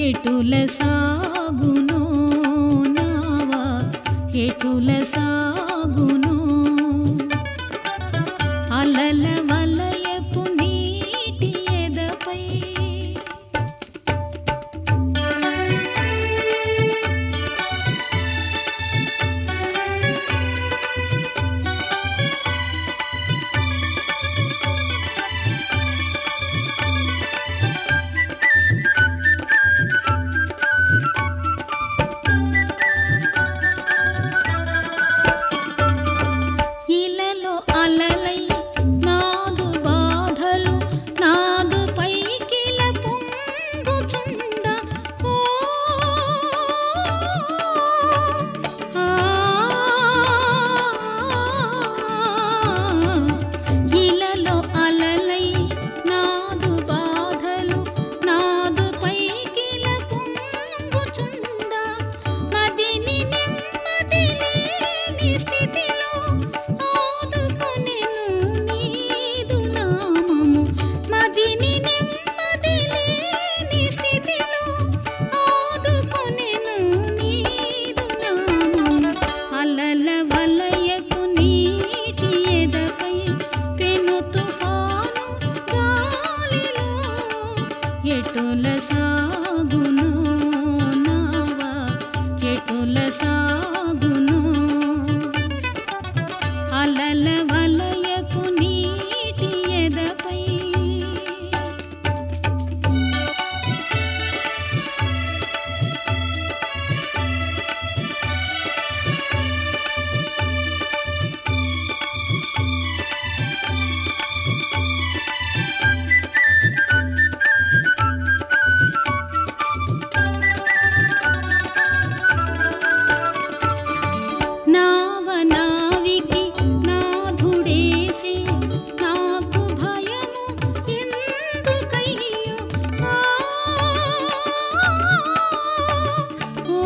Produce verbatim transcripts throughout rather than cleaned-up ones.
ఎటుల సాగునో నావా ఎటుల సాగునో అలల వలయపు నీటి ఎదపై ఇలలో అలలై నాదు బాధలు నాదు పైకిల పొంగుచుండ ఓ ఆ ఇలలో అలలై నాదు బాధలు నాదు పైకిల పొంగుచుండ మదిని నెమ్మది లేని స్థితిలో ఆదుకొనెను నీదు నామము మదిని నెమ్మది లేని స్థితిలో ఆదుకొనెను నీదు నామము అలల వలయపు నీటి ఎదపై పెను తుఫాను గాలిలో ఎటుల సాగునో నావా ఎటుల సాగునో అలల వలయపు నీటి ఎదపై నావ నావికి నాథుడేసే నాకు భయము ఎందుకయ్యో ఆ ఓ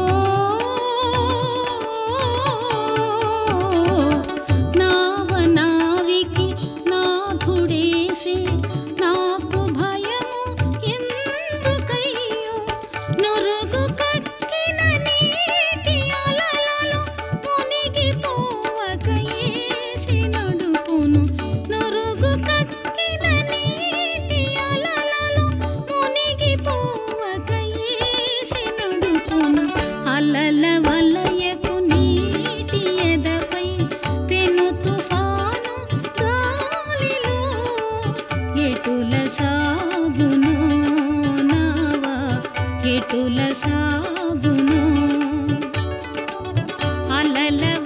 నావ నావికి నాథుడేసే నాకు భయము ఎందుకయ్యో నురుగు కక్కిన నీటి అలలలో మునిగిపోవక యేసి నడుపును నురుగు కక్కిన నీటి అలలలో మునిగిపోవక యేసి నడుపును అలల వలయపు నీటి ఎదపై పెను తుఫాను గాలిలో ఎటుల సాగునో నావా ఎటుల సాగునో అలల